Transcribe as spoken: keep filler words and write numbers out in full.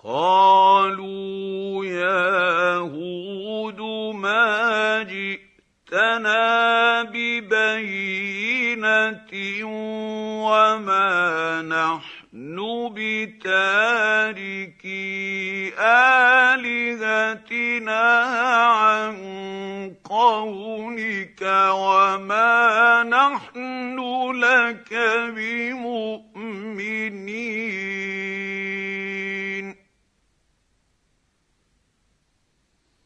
قالوا يا هود ما جئتنا ببينة وما نحن بتاركي آلهتنا عن قولك وما نحن لك بمؤمنين.